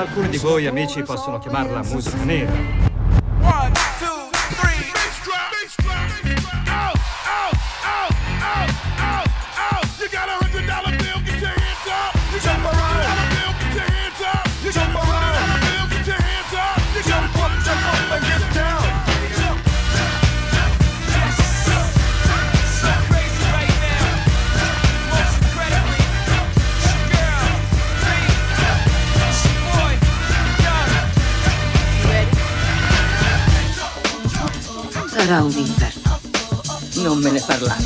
alcuni di voi amici possono chiamarla musica nera. 1, 2, 3, bass drop. Out, out, out, out, out, out. You got $100 bill, get your hands up. You jump around. $100 bill, get your hands up. You jump around. $100 bill, get your hands up. You jump up and get down. Sarà un inferno. Non me ne parlare.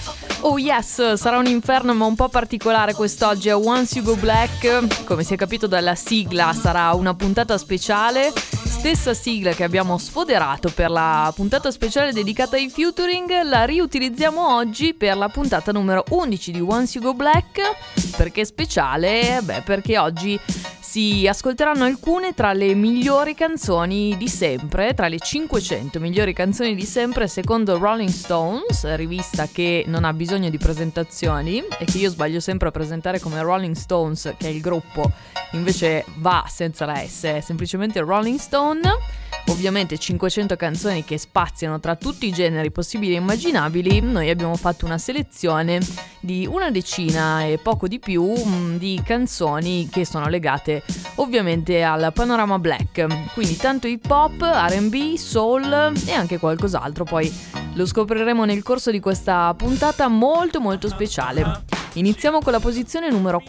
Oh yes, sarà un inferno ma un po' particolare quest'oggi a Once You Go Black. Come si è capito dalla sigla, sarà una puntata speciale. Stessa sigla che abbiamo sfoderato per la puntata speciale dedicata ai featuring, la riutilizziamo oggi per la puntata numero 11 di Once You Go Black. Perché speciale? Beh, perché oggi si ascolteranno alcune tra le migliori canzoni di sempre, tra le 500 migliori canzoni di sempre secondo Rolling Stones, rivista che non ha bisogno di presentazioni e che io sbaglio sempre a presentare come Rolling Stones, che è il gruppo, invece va senza la S, è semplicemente Rolling Stone. Ovviamente 500 canzoni che spaziano tra tutti i generi possibili e immaginabili. Noi abbiamo fatto una selezione di una decina e poco di più di canzoni che sono legate ovviamente al panorama black, quindi tanto hip hop, R&B, soul e anche qualcos'altro, poi lo scopriremo nel corso di questa puntata molto molto speciale. Iniziamo con la posizione numero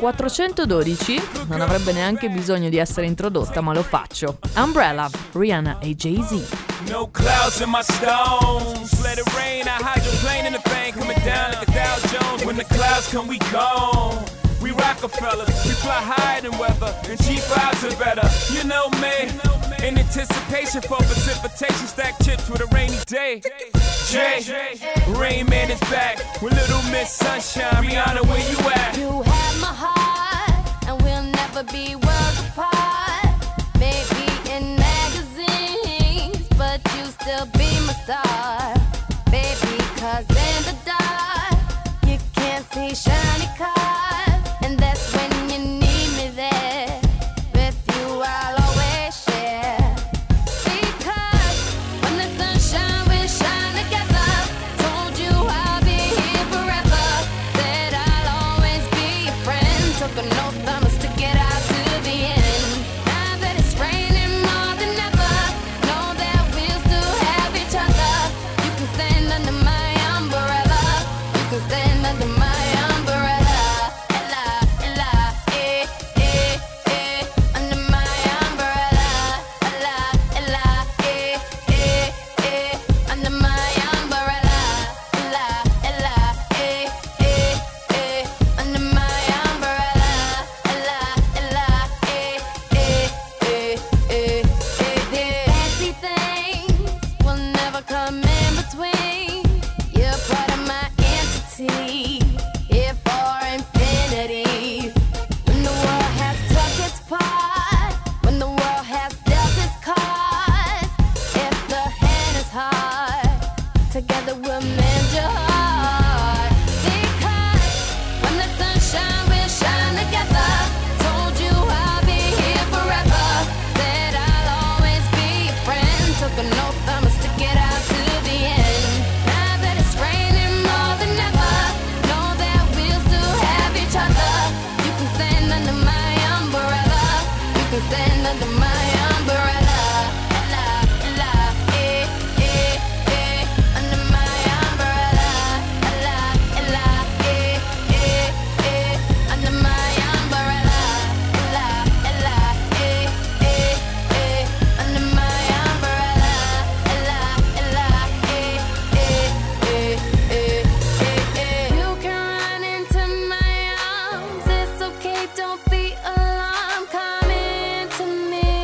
412, non avrebbe neanche bisogno di essere introdotta ma lo faccio. Umbrella, Rihanna e Jay-Z. No clouds in my stones. Let it rain, I hydroplane in the bank, coming down like a Dow Jones. When the clouds come, we gone. We Rockefellers, we fly higher than weather, and cheap vibes are better. You know me, in anticipation for precipitation, stack chips with a rainy day. Jay, Rain Man is back with Little Miss Sunshine. Rihanna, where you at? You have my heart, and we'll never be worlds apart. Maybe in magazines, but you still be my star. Baby, 'cause in the dark, you can't see shiny cars. And that's when you need me there. With you I'll always share. Because when the sunshine will shine together, told you I'll be here forever. Said I'll always be your friend. Took an oath I must stick it out to the end. Now that it's raining more than ever, know that we'll still have each other. You can stand under my umbrella. You can stand under my umbrella. Together we'll mend your heart. Because when the sunshine will shine together, told you I'll be here forever. Said I'll always be your friend. Took an oath I must stick it out to the end. Now that it's raining more than ever, know that we'll still have each other. You can stand under my umbrella. You can stand under my umbrella. Don't be alarmed, come into me.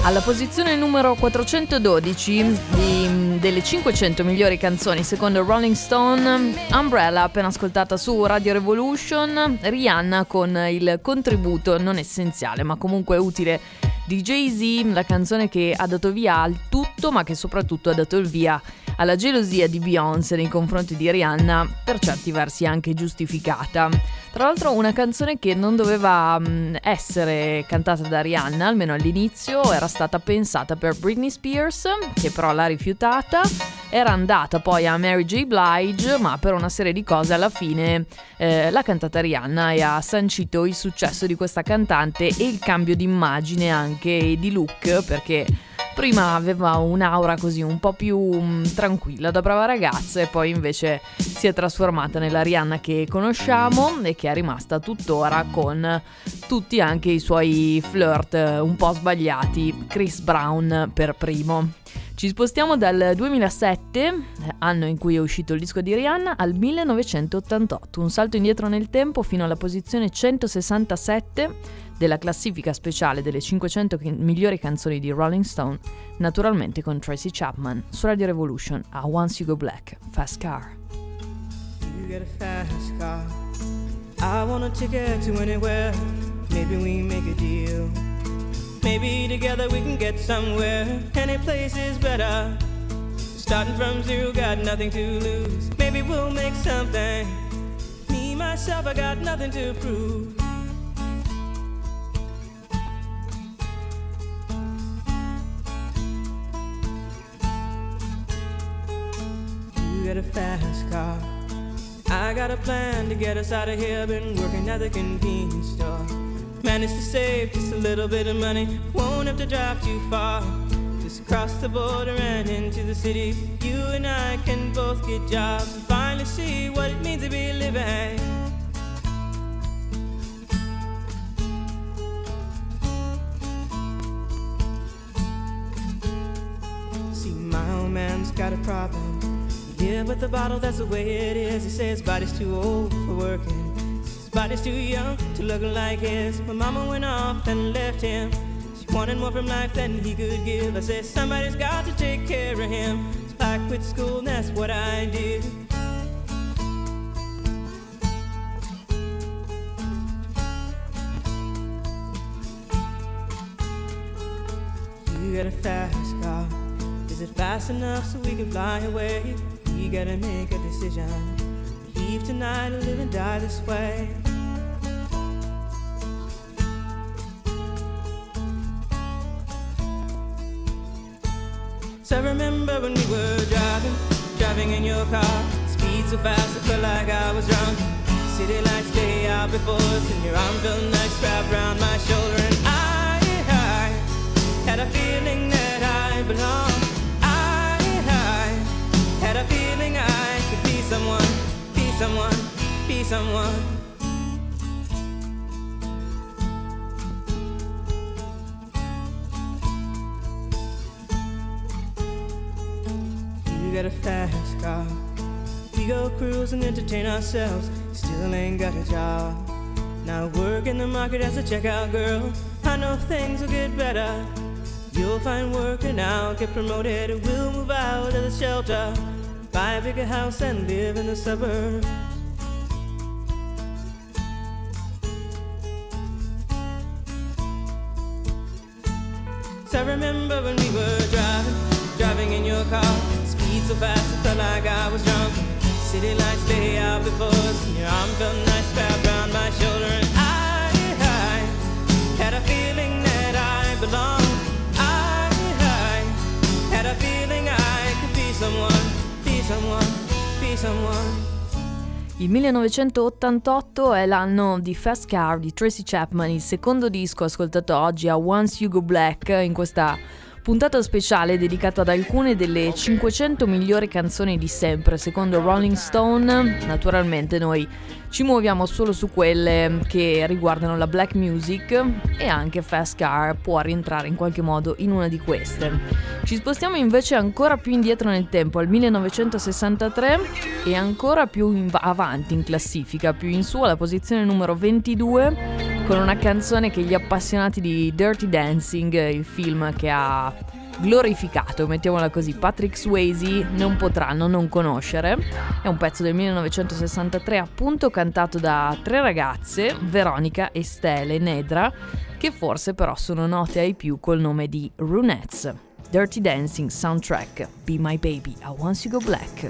Alla posizione numero 412 delle 500 migliori canzoni secondo Rolling Stone, Umbrella, appena ascoltata su Radio Revolution, Rihanna con il contributo non essenziale ma comunque utile di Jay-Z, la canzone che ha dato via al tutto ma che soprattutto ha dato il via alla gelosia di Beyoncé nei confronti di Rihanna, per certi versi anche giustificata. Tra l'altro una canzone che non doveva essere cantata da Rihanna, almeno all'inizio, era stata pensata per Britney Spears, che però l'ha rifiutata, era andata poi a Mary J. Blige, ma per una serie di cose alla fine l'ha cantata Rihanna e ha sancito il successo di questa cantante e il cambio di immagine anche di look, perché prima aveva un'aura così un po' più tranquilla da brava ragazza e poi invece si è trasformata nella Rihanna che conosciamo e che è rimasta tuttora con tutti anche i suoi flirt un po' sbagliati, Chris Brown per primo. Ci spostiamo dal 2007, anno in cui è uscito il disco di Rihanna, al 1988, un salto indietro nel tempo fino alla posizione 167 della classifica speciale delle 500 migliori canzoni di Rolling Stone, naturalmente con Tracy Chapman su Radio Revolution a Once You Go Black, Fast Car. You get a fast car, I want a ticket to anywhere, maybe we make a deal, maybe together we can get somewhere, any place is better, starting from zero, got nothing to lose, maybe we'll make something, me, myself, I got nothing to prove. You get a fast car, I got a plan to get us out of here. Been working at the convenience store, managed to save just a little bit of money, won't have to drive too far, just cross the border and into the city. You and I can both get jobs and finally see what it means to be living. See, my old man's got a problem. Yeah, but the bottle, that's the way it is. He says his body's too old for working, his body's too young to look like his. My mama went off and left him, she wanted more from life than he could give. I said somebody's got to take care of him, so I quit school and that's what I did. You got a fast car, is it fast enough so we can fly away? We gotta make a decision, leave tonight or live and die this way. So I remember when we were driving in your car, speed so fast I felt like I was drunk. City lights day out before us and your arm felt nice wrapped around my shoulder. And I had a feeling that I belonged. Had a feeling I could be someone, be someone, be someone. You got a fast car, we go cruise and entertain ourselves, still ain't got a job. Now work in the market as a checkout girl, I know things will get better. You'll find work and I'll get promoted and we'll move out of the shelter, buy a bigger house and live in the suburbs. So I remember when we were driving in your car, speed so fast it felt like I was drunk. City lights lay out before us and your arm felt nice wrapped around my shoulder. And I had a feeling that I belonged. I had a feeling I could be someone, be someone, be someone. Il 1988 è l'anno di Fast Car di Tracy Chapman, il secondo disco ascoltato oggi a Once You Go Black, in questa puntata speciale dedicata ad alcune delle 500 migliori canzoni di sempre secondo Rolling Stone. Naturalmente noi ci muoviamo solo su quelle che riguardano la black music e anche Fast Car può rientrare in qualche modo in una di queste. Ci spostiamo invece ancora più indietro nel tempo, al 1963, e ancora più avanti in classifica, più in su alla posizione numero 22 con una canzone che gli appassionati di Dirty Dancing, il film che ha glorificato, mettiamola così, Patrick Swayze, non potranno non conoscere. È un pezzo del 1963, appunto, cantato da 3 ragazze, Veronica, Estelle e Nedra, che forse però sono note ai più col nome di Runettes. Dirty Dancing soundtrack, Be My Baby, I Want You Go Black.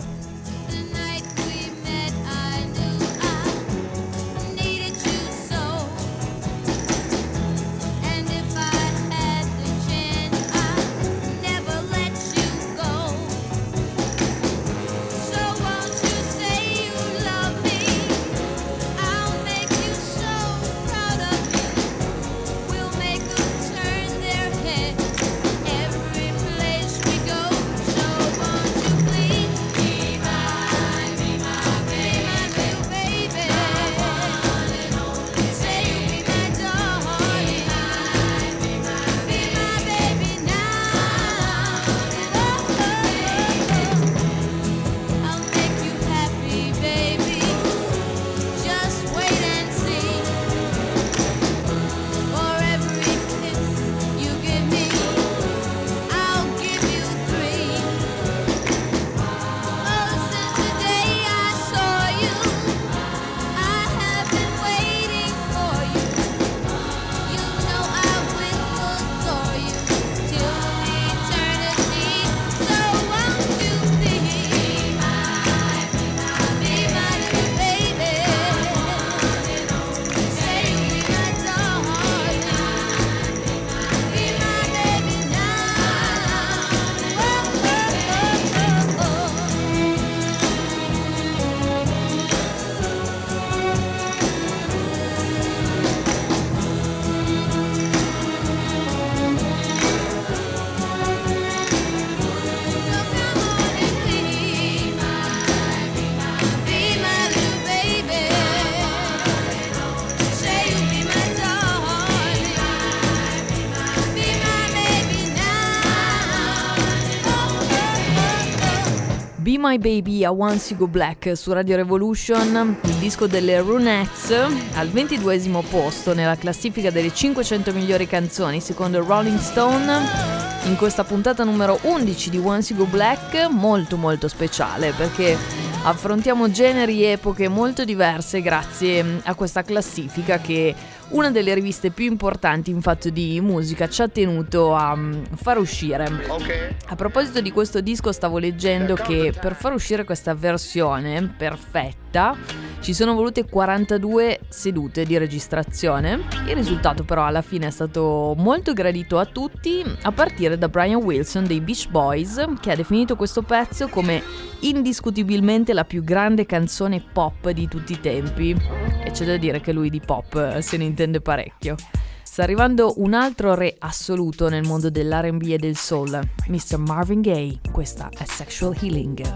Be My Baby, I Want You Go Black su Radio Revolution, il disco delle Runettes, al 22esimo posto nella classifica delle 500 migliori canzoni secondo Rolling Stone. In questa puntata numero 11 di Once You Go Black, molto molto speciale, perché affrontiamo generi e epoche molto diverse grazie a questa classifica che una delle riviste più importanti in fatto di musica ci ha tenuto a far uscire. Okay. A proposito di questo disco, stavo leggendo che per far uscire questa versione perfetta ci sono volute 42 sedute di registrazione. Il risultato però alla fine è stato molto gradito a tutti, a partire da Brian Wilson dei Beach Boys, che ha definito questo pezzo come indiscutibilmente la più grande canzone pop di tutti i tempi, e c'è da dire che lui di pop se ne intende parecchio. Sta arrivando un altro re assoluto nel mondo dell'R&B e del soul, Mr. Marvin Gaye. Questa è Sexual Healing.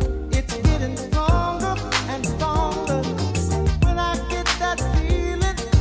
Stronger and stronger when I get that feeling.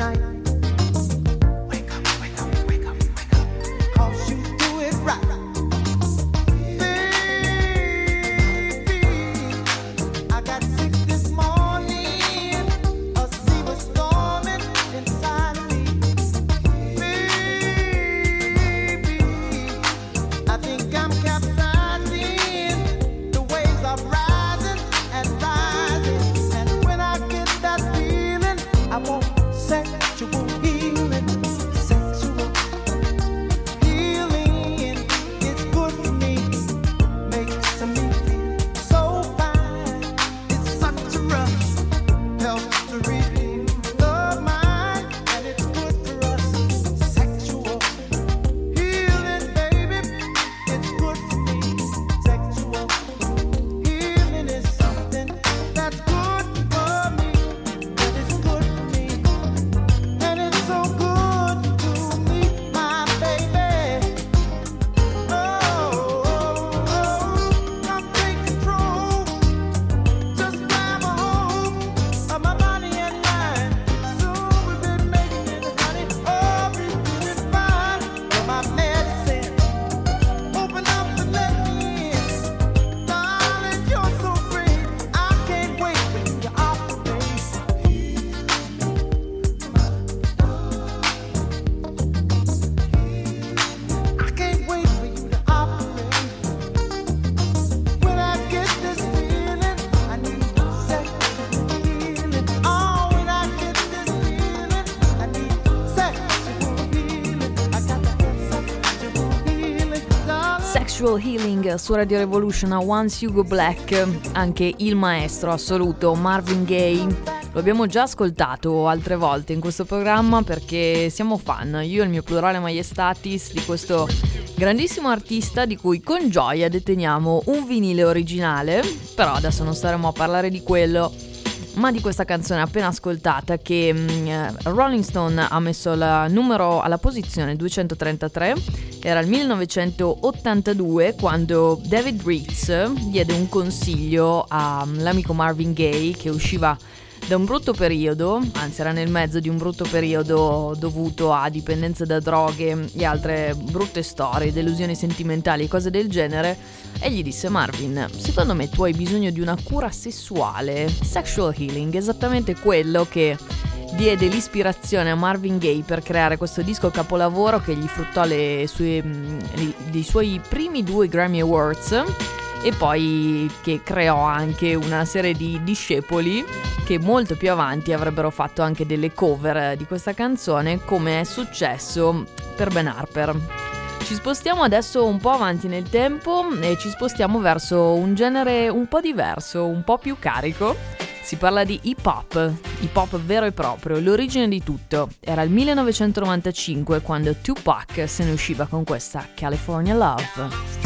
night. Wake up, wake up, wake up, wake up. 'Cause you do it right. Baby, I got sick this morning. A sea was storming inside of me. Baby, I think I'm capsizing. The waves are rising and rising. And when I get that feeling, I want sexual healing. Sexual healing is good for me. Makes me feel so fine. It's such a rush. Helps to relieve the mind. And it's good for us. Sexual healing, baby. It's good for me. Sexual healing is something that's good for me. That is good for me. And it's so good to me, my baby. Come take control. Just grab a hold of my body and mind. Soon we've been making it, honey. Oh, we've been fine. You're my medicine. Open up and let me in. Darling, you're so free. I can't wait for you to operate. I can't wait for you to operate. When I get this feeling, I need sexual healing. Oh, when I get this feeling, I need sexual healing. I got that sexual healing, darling. Sexual Healing su Radio Revolution a Once You Go Black, anche il maestro assoluto Marvin Gaye. Lo abbiamo già ascoltato altre volte in questo programma perché siamo fan, io e il mio plurale maiestatis, di questo grandissimo artista di cui con gioia deteniamo un vinile originale, però adesso non staremo a parlare di quello, ma di questa canzone appena ascoltata che Rolling Stone ha messo alla posizione 233. Era il 1982 quando David Reitz diede un consiglio all'amico Marvin Gaye, che usciva da un brutto periodo, anzi era nel mezzo di un brutto periodo dovuto a dipendenza da droghe e altre brutte storie, delusioni sentimentali e cose del genere, e gli disse: Marvin, secondo me tu hai bisogno di una cura sessuale, sexual healing, esattamente quello che diede l'ispirazione a Marvin Gaye per creare questo disco capolavoro che gli fruttò dei suoi primi 2 Grammy Awards, e poi che creò anche una serie di discepoli che molto più avanti avrebbero fatto anche delle cover di questa canzone, come è successo per Ben Harper. Ci spostiamo adesso un po' avanti nel tempo e ci spostiamo verso un genere un po' diverso, un po' più carico. Si parla di hip hop vero e proprio. L'origine di tutto era il 1995 quando Tupac se ne usciva con questa California Love.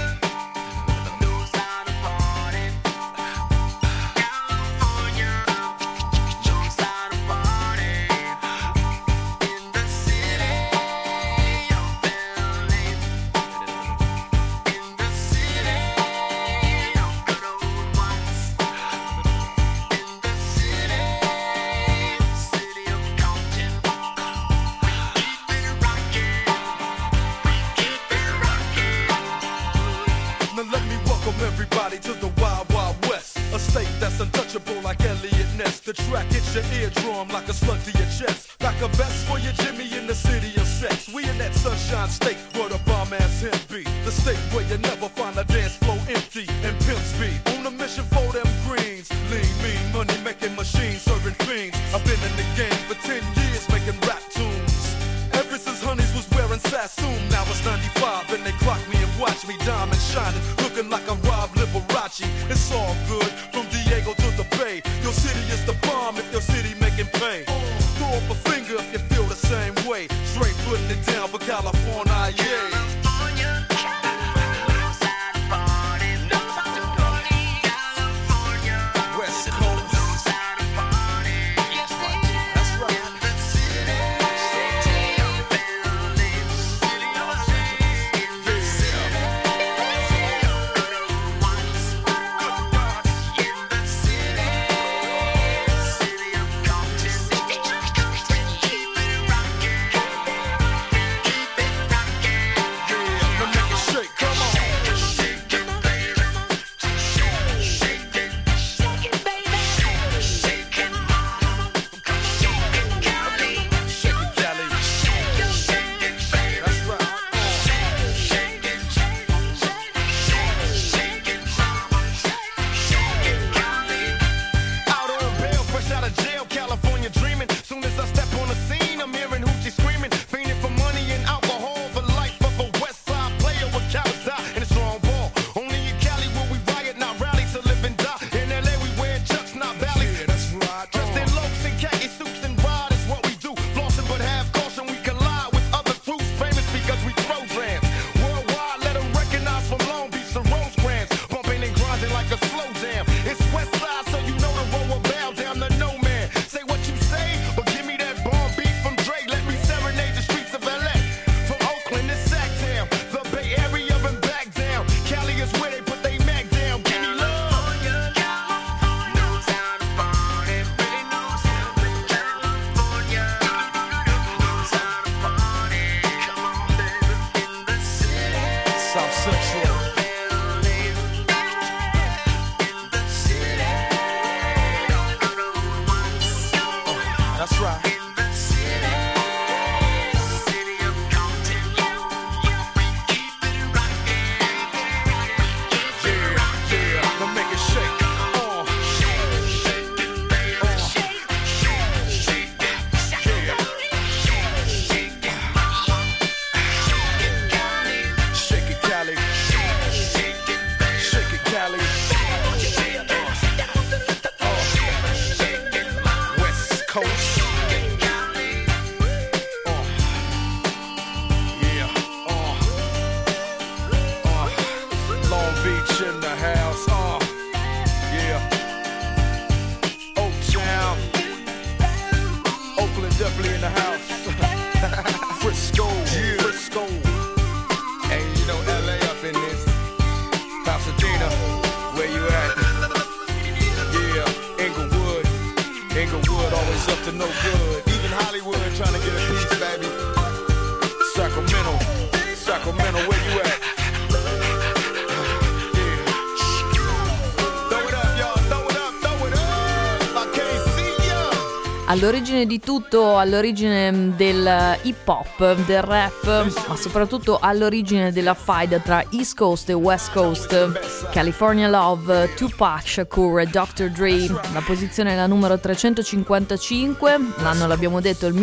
The track hits your eardrum like a slug to your chest, like a vest for your Jimmy in the city of sex. We in that sunshine state where the bomb ass him be, the state where you never find a dance floor empty and pimp speed. On a mission for them greens, lean, mean, money making machines, serving fiends. I've been in the game for 10 years making rap tunes. Ever since Honeys was wearing Sassoon, now it's 95 and they clock me and watch me diamond shining, looking like I'm Rob Liberace. It's all good from Diego to the Bay. Your city is the bomb if your city making pain. Throw up a finger if you feel the same way. Straight putting it down for California, yeah. Central. That's right. All'origine di tutto, all'origine del hip hop, del rap, ma soprattutto all'origine della faida tra East Coast e West Coast, California Love, Tupac Shakur e Dr. Dre. La posizione è la numero 355, l'anno l'abbiamo detto il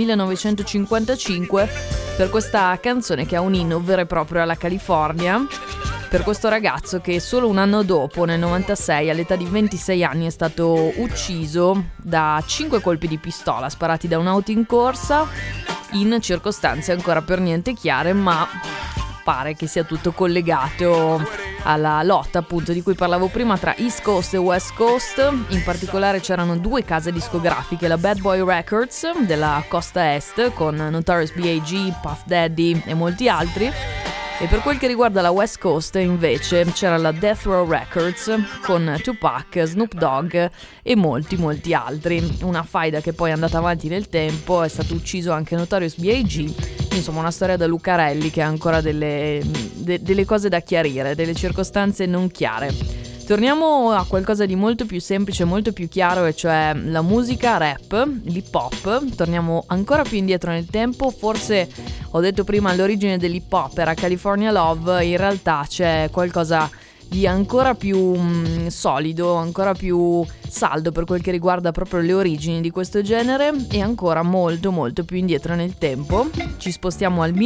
1955, per questa canzone che ha un inno vero e proprio alla California. Per questo ragazzo che solo un anno dopo, nel 96, all'età di 26 anni, è stato ucciso da 5 colpi di pistola sparati da un'auto in corsa, in circostanze ancora per niente chiare, ma pare che sia tutto collegato alla lotta appunto di cui parlavo prima tra East Coast e West Coast. In particolare c'erano 2 case discografiche, la Bad Boy Records della costa est con Notorious B.I.G., Puff Daddy e molti altri. E per quel che riguarda la West Coast invece c'era la Death Row Records con Tupac, Snoop Dogg e molti altri. Una faida che poi è andata avanti nel tempo, è stato ucciso anche Notorious B.I.G. Insomma, una storia da Lucarelli che ha ancora delle cose da chiarire, delle circostanze non chiare. Torniamo a qualcosa di molto più semplice, molto più chiaro, e cioè la musica rap, l'hip hop. Torniamo ancora più indietro nel tempo, forse ho detto prima l'origine dell'hip hop era California Love, in realtà c'è qualcosa di ancora più solido, ancora più saldo per quel che riguarda proprio le origini di questo genere, e ancora molto più indietro nel tempo. Ci spostiamo al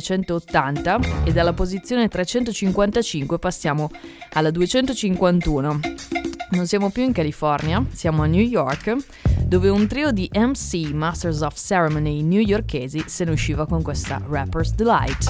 1980 e dalla posizione 355 passiamo alla 251. Non siamo più in California, siamo a New York, dove un trio di MC, Masters of Ceremony newyorkesi, se ne usciva con questa Rapper's Delight.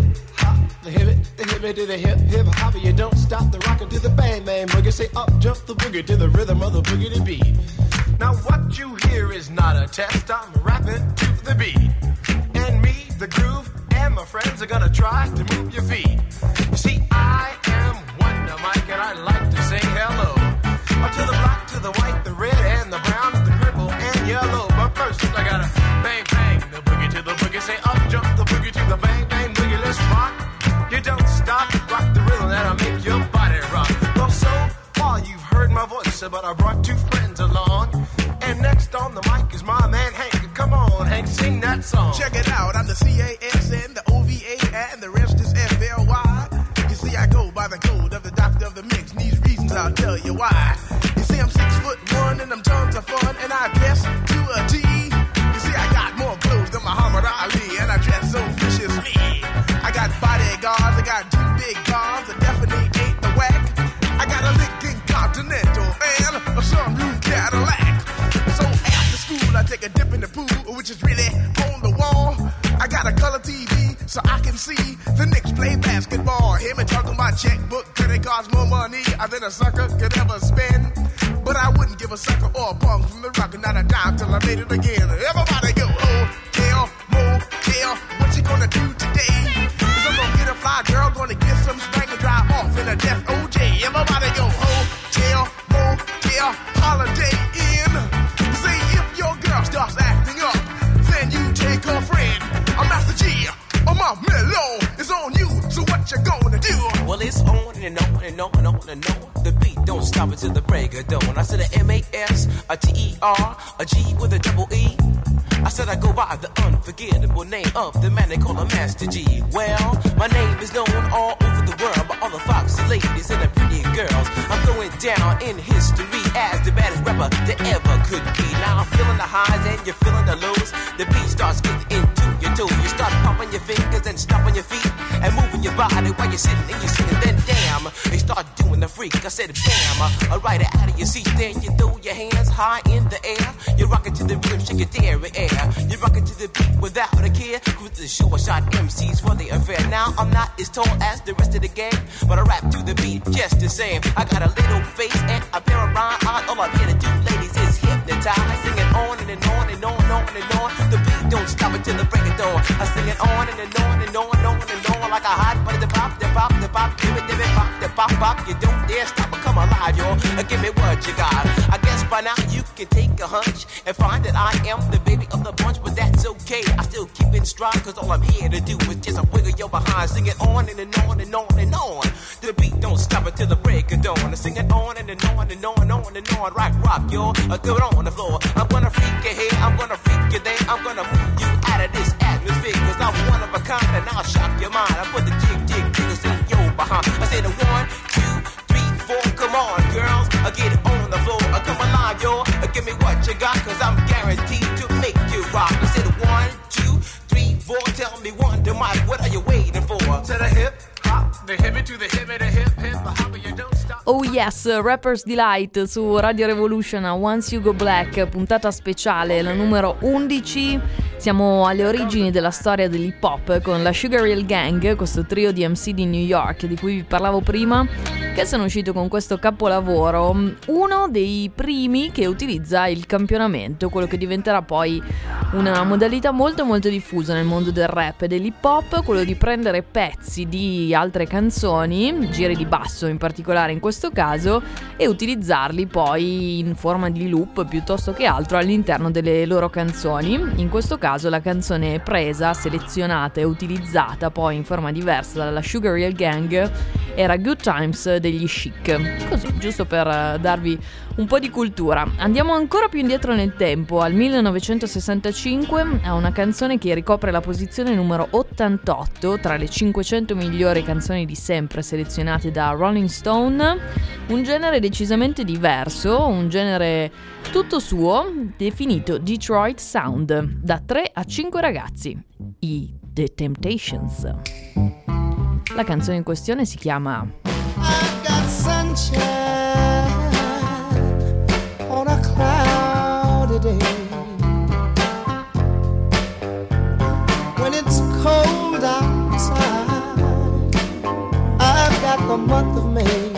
The hip it to the hip hop, you don't stop the rockin' to the bang bang boogie. Say up jump the boogie to the rhythm of the boogie to beat. Now what you hear is not a test, I'm rapping to the beat. And me, the groove, and my friends are gonna try to move your feet. You see, I am Wonder Mike and I like to say hello to the black, to the white, the red, and the brown, the purple, and yellow. But first I gotta bang bang the boogie to the boogie. Say up jump the boogie to the bang bang boogie. Let's rock. You don't stop, rock the rhythm that'll make your body rock. Well, so far you've heard my voice, but I brought 2 friends along. And next on the mic is my man Hank. Come on, Hank, sing that song. Check it out, I'm the CASN, the OVA, and the rest is FLY. You see, I go by the code of the doctor of the mix, and these reasons I'll tell you why. You see, I'm 6'1" and I'm tons of fun, and I dress to a T. You see, I got more clothes than Muhammad Ali, and I dress so viciously. I got bodyguards, I got 2 big guns, I definitely ain't the whack. I got a Lincoln Continental and a sunroof Cadillac. So after school I take a dip in the pool, which is really on the wall. I got a color TV so I can see the Knicks play basketball. Hear me talking my checkbook, credit cards, more money than a sucker could ever spend. But I wouldn't give a sucker or a punk from the rock, not a dime till I made it again. Everybody go, hotel, motel, what you gonna do today? Fly girl gonna get some spank and drive off in a death OJ. Everybody go hotel, motel, holiday inn. Say if your girl starts acting up, then you take her friend. I'm Master G, my mellow is on you. So what you gonna wanna do? Well, it's on and on and on and on and on. The beat don't stop until the break of dawn. I said a M-A-S, a T-E-R, a G with a double E. I said I go by the unforgettable name of the man they call a Master G. Well, my name is known all over the world by all the foxy ladies and the pretty girls. I'm going down in history as the baddest rapper that ever could be. Now I'm feeling the highs and you're feeling the lows. The beat starts getting into your toe. You start pumping your fingers and stomping your feet and moving your body while you're sitting and you're sitting. Then damn, they start doing the freak. I said bam, right out of your seat. Then you throw your hands high in the air. You're rocking to the rhythm, shake your dairy air. You're rocking to the beat without a care. Cruise the show, I shot MCs for the affair. Now I'm not as tall as the rest of the gang, but I rap to the beat just the same. I got a little face and a pair of rhyme eyes. All I'm here to do, ladies, is hypnotize. Sing it on and on and on and on and on. The beat don't stop until the break of dawn. I sing it on and on and on and on and on like a hot butter. The pop, the pop, the pop, give it, pop, the pop, pop. You don't dare stop or come alive, y'all. Give me what you got. I guess by now you can take a hunch and find that I am the baby of the bunch, but that's okay. I still keep in stride, cause all I'm here to do is just a wiggle your behind. Sing it on and on and on and on. The beat don't stop until the break of dawn. I sing it on and on and on and on and on. Rock, y'all. Do it on the floor. I'm gonna freak you here, I'm gonna freak you there. I'm gonna move you out of this atmosphere, cause I'm one of a kind and I'll shock your mind. I put the jiggles in your behind. I say the 1, 2, 3, 4. Come on, girls. I get it on the floor. I come alive, y'all. Give me what you got, cause I'm guaranteed to make you rock. I said 1, 2, 3, 4. Tell me Wonder Mike, what are you waiting for? To the hip hop, the hippie to the hippie, the hip hip, the hopper, you don't stop. Oh yes, Rapper's Delight su Radio Revolution a Once You Go Black, puntata speciale, la numero 11. Siamo alle origini della storia dell'hip hop con la Sugar Hill Gang, questo trio di MC di New York di cui vi parlavo prima, che sono uscito con questo capolavoro, uno dei primi che utilizza il campionamento, quello che diventerà poi una modalità molto molto diffusa nel mondo del rap e dell'hip hop, quello di prendere pezzi di altre canzoni, giri di basso in particolare in questo caso, e utilizzarli poi in forma di loop piuttosto che altro all'interno delle loro canzoni. In questo caso la canzone presa, selezionata e utilizzata poi in forma diversa dalla Sugar Hill Gang era Good Times degli Chic, così giusto per darvi un po' di cultura. Andiamo ancora più indietro nel tempo, al 1965, a una canzone che ricopre la posizione numero 88 tra le 500 migliori canzoni di sempre selezionate da Rolling Stone, un genere decisamente diverso, un genere tutto suo, definito Detroit Sound, da 3 a 5 ragazzi, i The Temptations. La canzone in questione si chiama I've got sunshine on a cloudy day. When it's cold outside, I've got the month of May.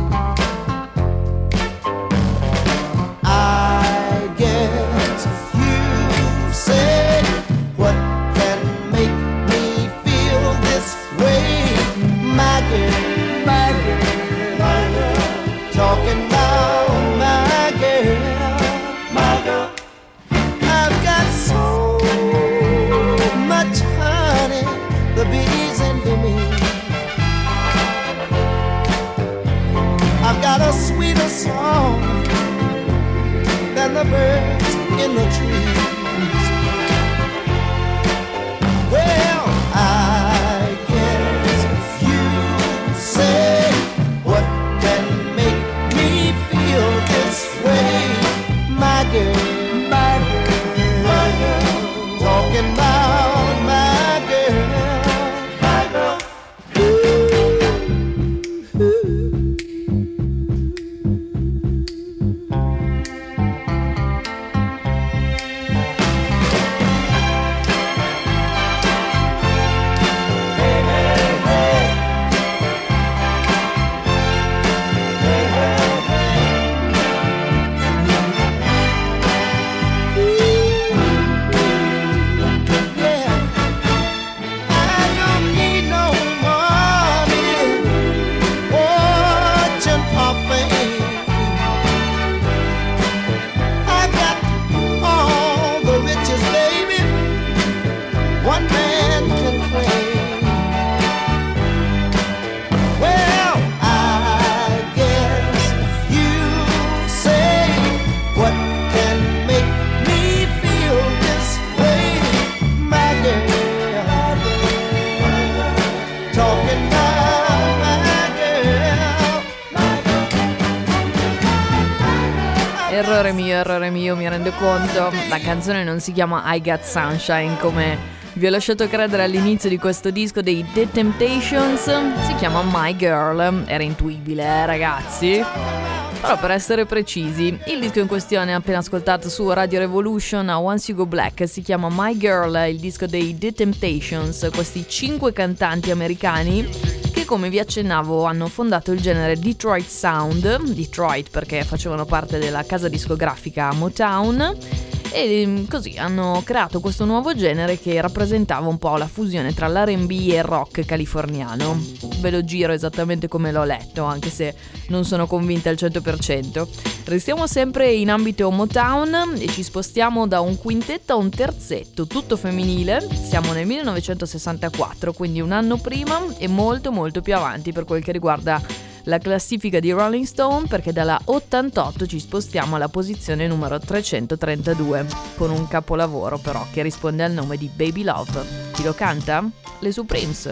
I guess you say what can make me feel this way. My girl, my girl, my girl, talking about my girl, I've got so much honey, the bees envy me. I've got a sweeter song than the birds in the trees. Well, I guess you say what can make me feel this way. My girl, my girl, my girl, talking about my girl, my girl. errore mio, mi rendo conto. La canzone non si chiama I Got Sunshine come vi ho lasciato credere all'inizio di questo disco dei The Temptations, si chiama My Girl. Era intuibile, ragazzi? Però per essere precisi, il disco in questione appena ascoltato su Radio Revolution, a Once You Go Black, si chiama My Girl, il disco dei The Temptations, questi 5 cantanti americani che, come vi accennavo, hanno fondato il genere Detroit Sound, Detroit perché facevano parte della casa discografica Motown, e così hanno creato questo nuovo genere che rappresentava un po' la fusione tra l'R&B e il rock californiano. Ve lo giro esattamente come l'ho letto, anche se non sono convinta al 100%. Restiamo sempre in ambito Motown e ci spostiamo da un quintetto a un terzetto, tutto femminile. Siamo nel 1964, quindi un anno prima e molto molto più avanti per quel che riguarda la classifica di Rolling Stone, perché dalla 88 ci spostiamo alla posizione numero 332, con un capolavoro però che risponde al nome di Baby Love. Chi lo canta? Le Supremes.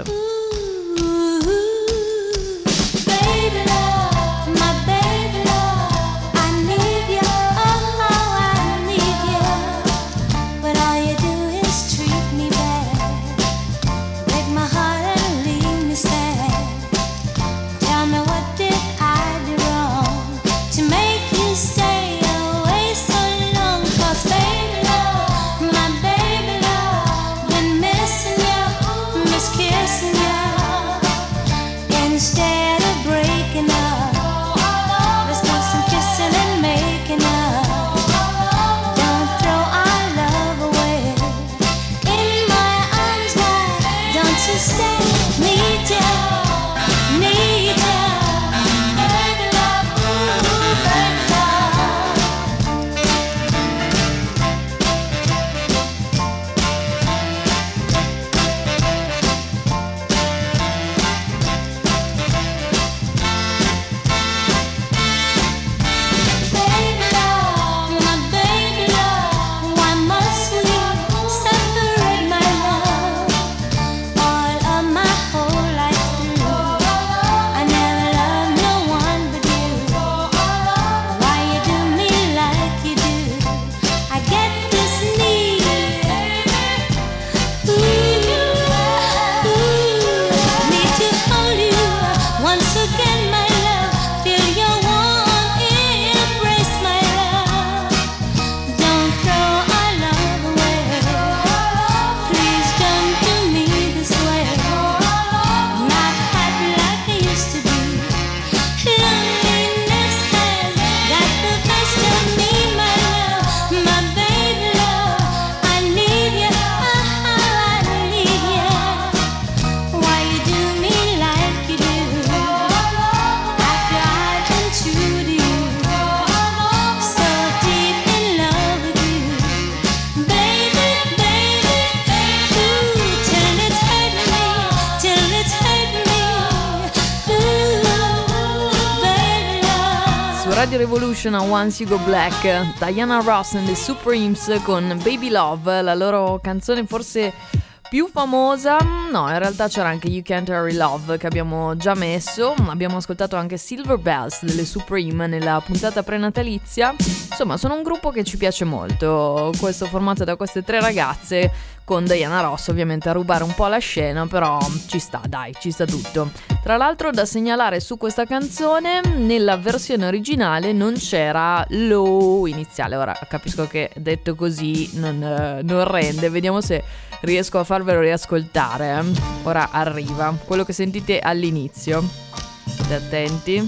Radio Revolution a Once You Go Black, Diana Ross and the Supremes con Baby Love, la loro canzone forse più famosa. No, in realtà c'era anche You Can't Hurry Love che abbiamo già messo. Abbiamo ascoltato anche Silver Bells delle Supreme nella puntata prenatalizia. Insomma, sono un gruppo che ci piace molto, questo formato da queste 3 ragazze, con Diana Ross ovviamente a rubare un po' la scena, però ci sta, dai, ci sta tutto. Tra l'altro, da segnalare su questa canzone, nella versione originale non c'era l'O iniziale. Ora capisco che detto così non rende, vediamo se riesco a farvelo riascoltare. Ora arriva quello che sentite all'inizio, state attenti.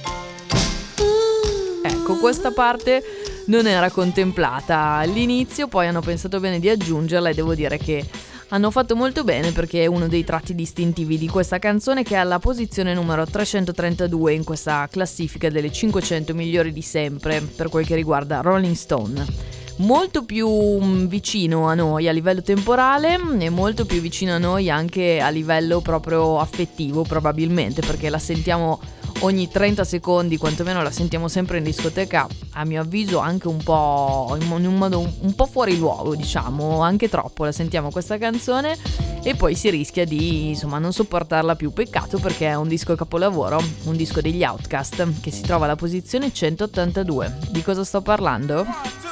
Ecco, questa parte non era contemplata all'inizio, poi hanno pensato bene di aggiungerla e devo dire che hanno fatto molto bene, perché è uno dei tratti distintivi di questa canzone, che è alla posizione numero 332 in questa classifica delle 500 migliori di sempre per quel che riguarda Rolling Stone. Molto più vicino a noi a livello temporale e molto più vicino a noi anche a livello proprio affettivo, probabilmente, perché la sentiamo ogni 30 secondi, quantomeno la sentiamo sempre in discoteca, a mio avviso anche un po' in un modo un po' fuori luogo, diciamo, anche troppo la sentiamo questa canzone e poi si rischia di, insomma, non sopportarla più. Peccato, perché è un disco capolavoro, un disco degli Outkast che si trova alla posizione 182. Di cosa sto parlando?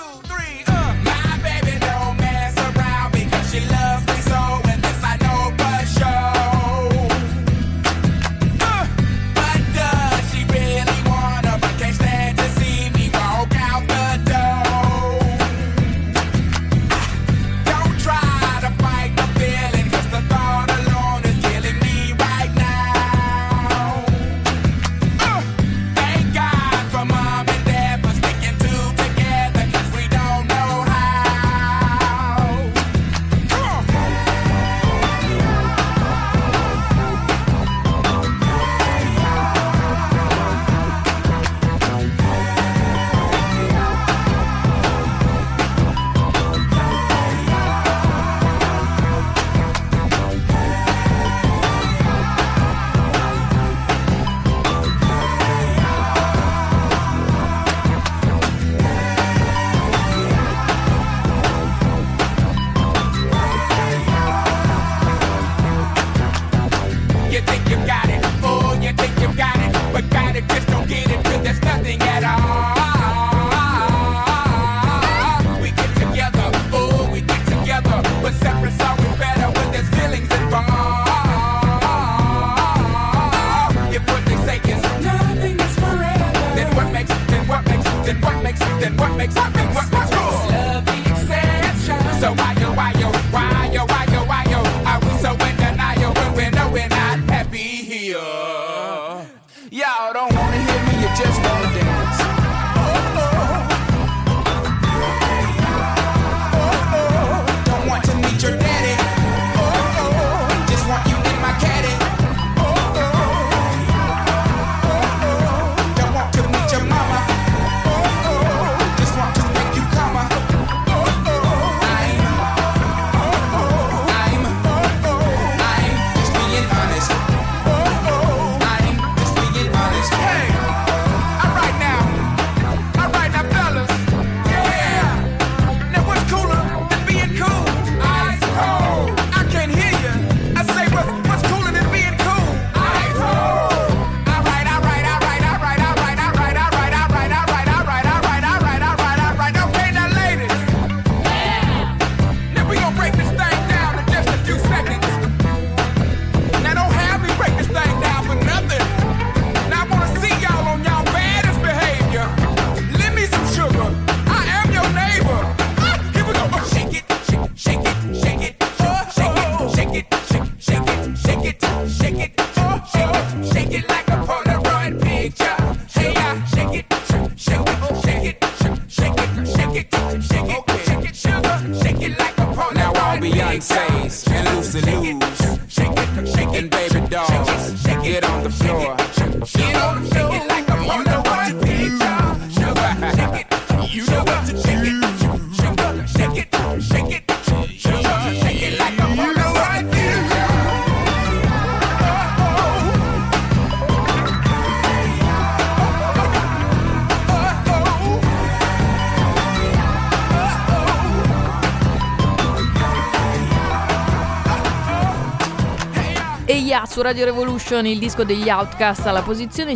Su Radio Revolution, il disco degli Outkast alla posizione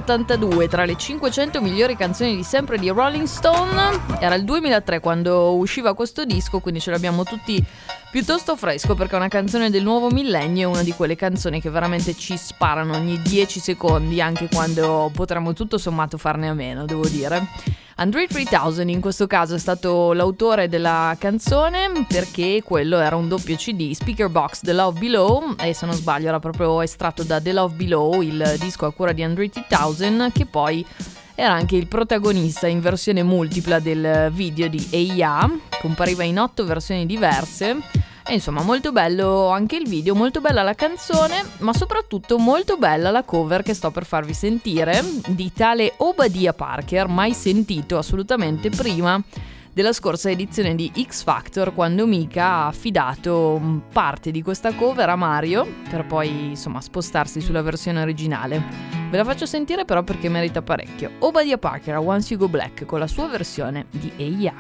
182 tra le 500 migliori canzoni di sempre di Rolling Stone. Era il 2003 quando usciva questo disco, quindi ce l'abbiamo tutti piuttosto fresco, perché è una canzone del nuovo millennio, è una di quelle canzoni che veramente ci sparano ogni 10 secondi, anche quando potremmo tutto sommato farne a meno, devo dire. Andre 3000 in questo caso è stato l'autore della canzone, perché quello era un doppio CD, Speaker Box The Love Below, e se non sbaglio era proprio estratto da The Love Below, il disco a cura di Andre 3000, che poi era anche il protagonista in versione multipla del video di Eya, compariva in 8 versioni diverse. E insomma, molto bello anche il video, molto bella la canzone, ma soprattutto molto bella la cover che sto per farvi sentire, di tale Obadiah Parker, mai sentito assolutamente prima della scorsa edizione di X Factor, quando Mika ha affidato parte di questa cover a Mario per poi insomma spostarsi sulla versione originale. Ve la faccio sentire però perché merita parecchio. Obadiah Parker, Once You Go Black, con la sua versione di Hey Ya.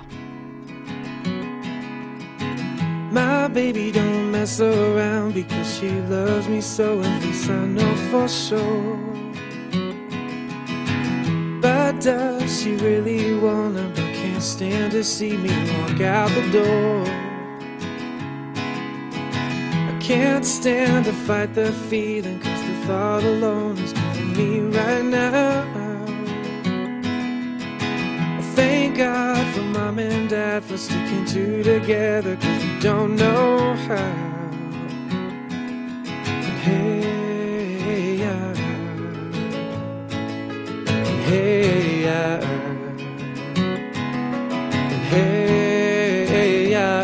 My baby don't mess around because she loves me so, at least I know for sure. But does she really wanna, but can't stand to see me walk out the door? I can't stand to fight the feeling, cause the thought alone is killing me right now. I thank God for Mom and Dad for sticking two together, cause we don't know how. Hey, yeah. Hey, yeah. Hey, yeah.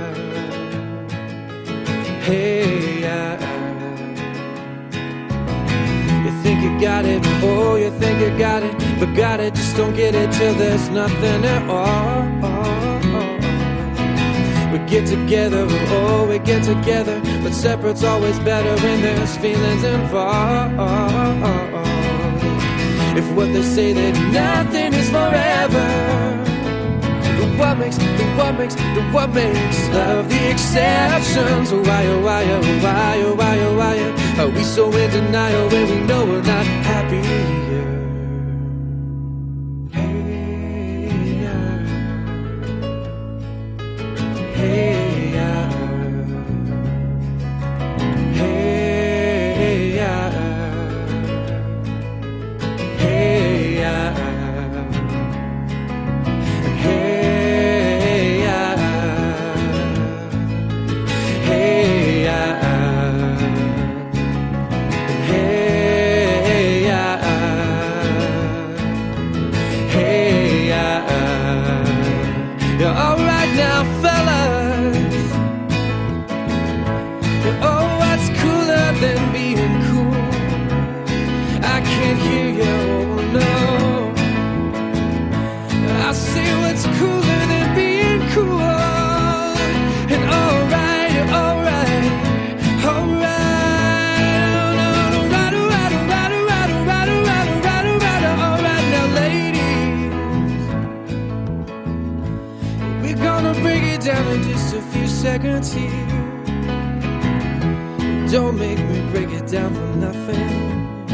Hey, yeah. You think you got it, oh, you think you got it, but got it, just don't get it till there's nothing at all. We get together, oh, we get together, but separate's always better when there's feelings involved. If what they say that nothing is forever, then what makes love the exception? So why are we so in denial when we know we're not happy here? Hey, yeah. Hey, yeah. Hey, yeah. Hey, yeah. Hey, yeah. Hey, yeah. Hey, yeah. Hey, yeah. You're alright now, fellas. Oh, what's cooler than being cool? I can't hear you, oh no. I say what's cooler than being cool. And alright, alright, alright now, ladies. We're gonna break it down in just a few seconds here. Don't make me break it down for nothing.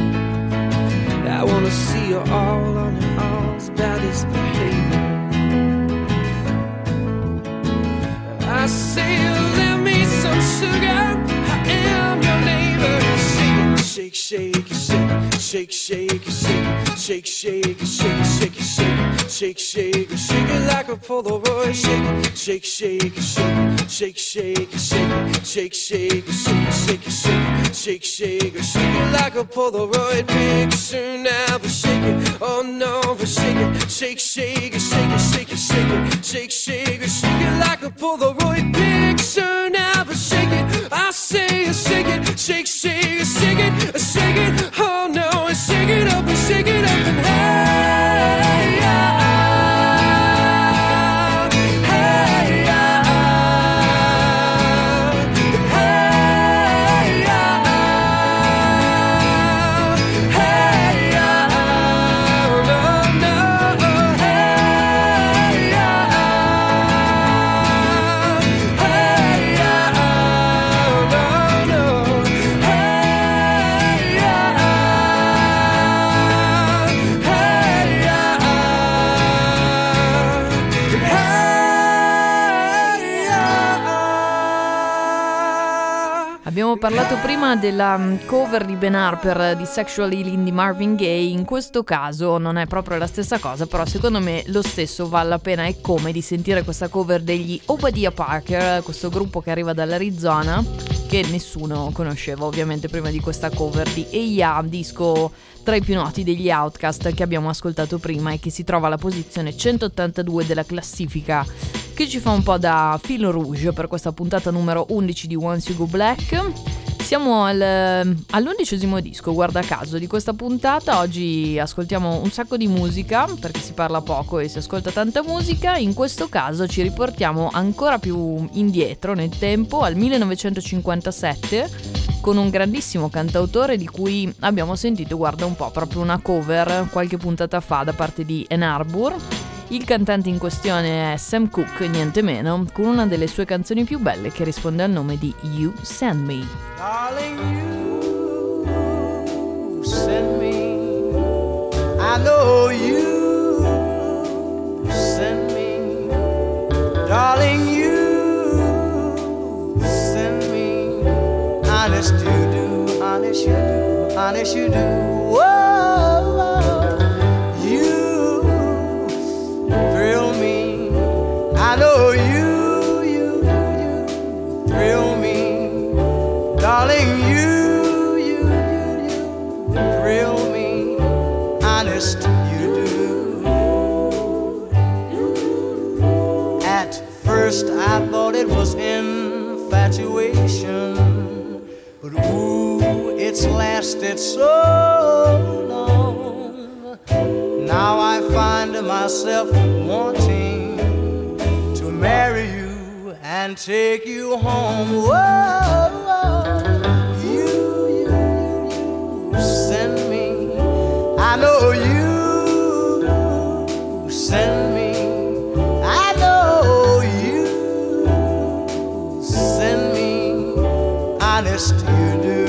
I wanna see you all on your all's baddest behavior. I say lend me some sugar, I am your neighbor. Shake, shake, shake, shake, shake, shake, shake, shake, shake, shake, shake, shake, shake, shake it like a Polaroid. Shake, shake, shake, shake, shake, shake, shake, shake, shake, shake, shake, shake, shake, shake it like a Polaroid picture now. But shake it, oh no, but shake it, shake, shake, shake it, shake it, shake it, shake, shake, shake it like a Polaroid picture now. But shake it, I say, shake it, shake, shake, shake it, shake it, oh no, and shake it up and shake it up and hey, yeah. Hey, yeah. Hey, yeah. Hey, yeah. No, no, hey, yeah. Hey, yeah. No, no, hey, yeah. Hey, yeah. Abbiamo parlato prima della cover di Ben Harper di Sexual Healing di Marvin Gaye. In questo caso non è proprio la stessa cosa, però secondo me lo stesso vale la pena e come di sentire questa cover degli Obadiah Parker, questo gruppo che arriva dall'Arizona, che nessuno conosceva ovviamente prima di questa cover di Hey Ya, disco tra i più noti degli Outkast che abbiamo ascoltato prima e che si trova alla posizione 182 della classifica, che ci fa un po' da fil rouge per questa puntata numero 11 di Once You Go Black. Siamo all'11° disco, guarda caso, di questa puntata. Oggi ascoltiamo un sacco di musica, perché si parla poco e si ascolta tanta musica. In questo caso ci riportiamo ancora più indietro nel tempo, al 1957, con un grandissimo cantautore di cui abbiamo sentito, guarda un po', proprio una cover qualche puntata fa da parte di Ann Arbor. Il cantante in questione è Sam Cooke, niente meno, con una delle sue canzoni più belle che risponde al nome di You Send Me. Darling, you send me. I know you send me. Darling, you send me. Honest you do, honest you do, honest you do. Whoa, you thrill me. I know you thrill me. Darling, you thrill me. Honest you do. At first I thought it was infatuation, but ooh, it's lasted so long. Now I find myself wanting to marry you and take you home. Whoa, you send me. I know you send me. I know you send me. Honest you do.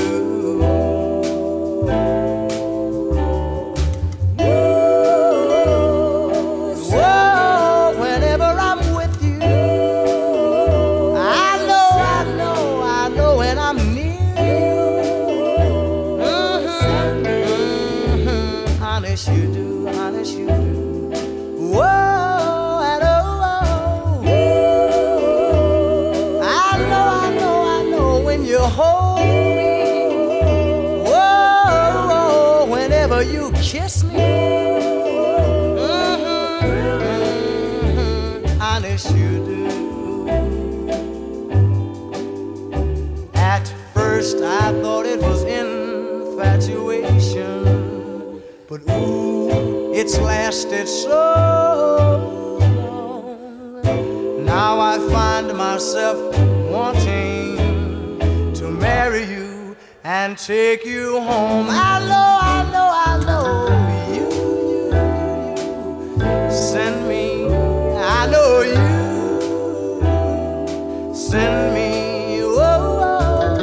Kiss me, honest you do. At first I thought it was infatuation, but ooh, it's lasted so long. Now I find myself wanting to marry you and take you home. I know you send me. I know you send me. Oh,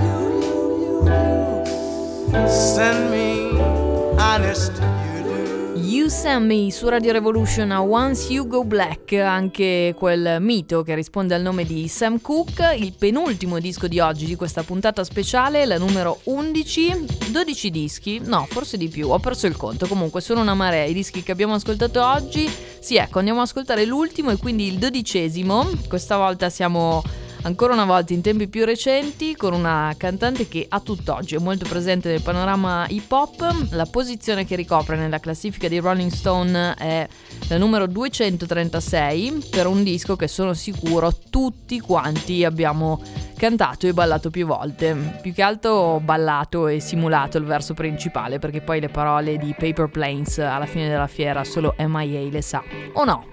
you send me. Honest you do. You Send Me su Radio Revolution a Once You Go Black, anche quel mito che risponde al nome di Sam Cooke, il penultimo disco di oggi di questa puntata speciale, la numero 11, 12 dischi, no forse di più, ho perso il conto, comunque sono una marea i dischi che abbiamo ascoltato oggi. Sì, ecco, andiamo ad ascoltare l'ultimo e quindi il 12esimo, questa volta siamo ancora una volta in tempi più recenti con una cantante che a tutt'oggi è molto presente nel panorama hip hop. La posizione che ricopre nella classifica di Rolling Stone è la numero 236 per un disco che sono sicuro tutti quanti abbiamo cantato e ballato più volte, più che altro ballato e simulato il verso principale, perché poi le parole di Paper Planes alla fine della fiera solo MIA le sa, o no?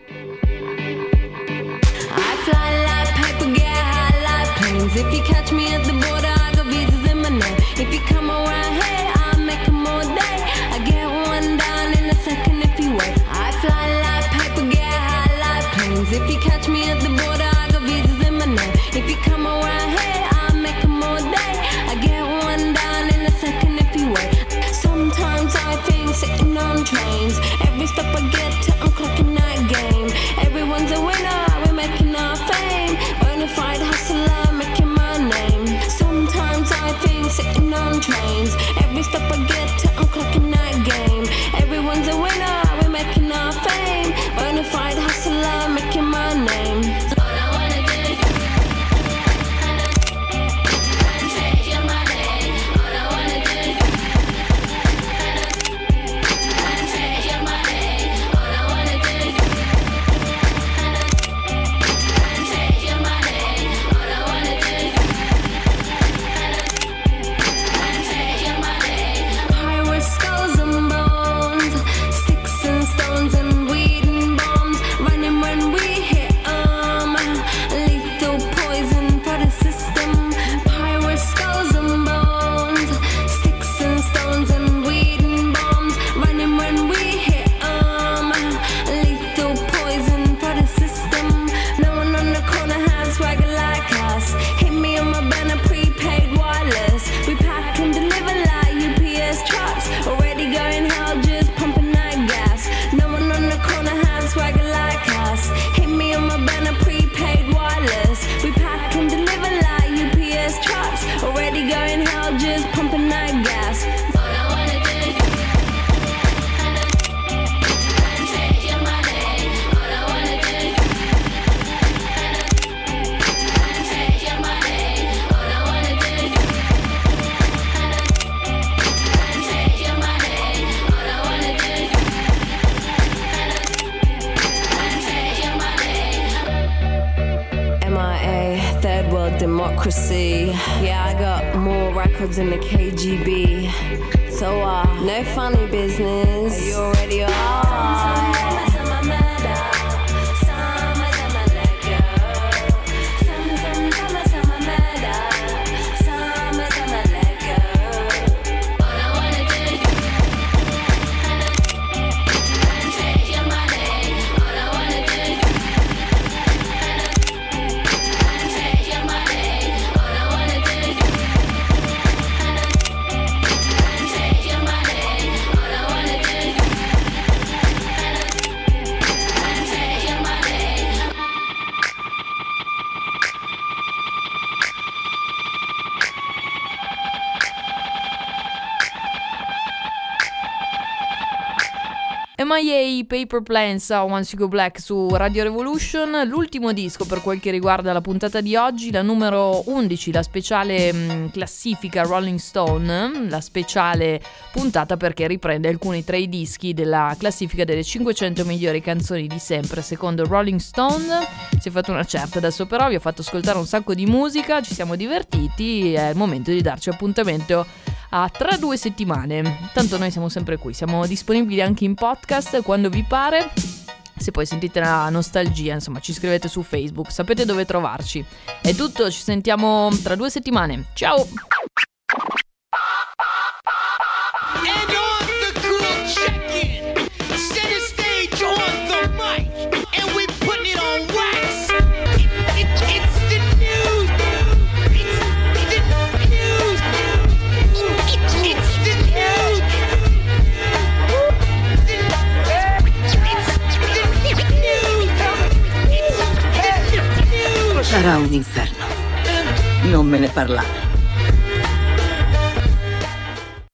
If you catch me at the border, I got visas in my name. If you come around here, I'll make them all day. I get one down in a second if you wait. I fly like paper, get high like planes. If you catch me at the border, I got visas in my name. If you come around here, I'll make them all day. I get one down in a second if you wait. Sometimes I think sitting on trains. Every step I get to, I'm clocking that game. Everyone's a winner, we're making our fame. Bonafide hustler, making my name. Sometimes I think sitting on trains. Every step I get to, I'm clocking that game. Everyone's a winner, we're making our fame. Bonafide hustler, making my name. All I wanna do is take your money. All I wanna do is take your money. All I wanna democracy. Yeah, I got more records than the KGB. So, no funny business. You already are. MIA, Paper Planes, Once You Go Black su Radio Revolution. L'ultimo disco per quel che riguarda la puntata di oggi, la numero 11, la speciale classifica Rolling Stone, la speciale puntata perché riprende alcuni tra i dischi della classifica delle 500 migliori canzoni di sempre secondo Rolling Stone. Si è fatto una certa, adesso però vi ho fatto ascoltare un sacco di musica, ci siamo divertiti, è il momento di darci appuntamento tra 2 settimane. Tanto noi siamo sempre qui, siamo disponibili anche in podcast quando vi pare. Se poi sentite la nostalgia, insomma, ci scrivete su Facebook, sapete dove trovarci. È tutto, ci sentiamo tra 2 settimane. Ciao! And on the cool check-in, center stage on the mic, and we putting it on wax. It's the news. It's the news. It's the news. Sarà un inferno. Non me ne parlare.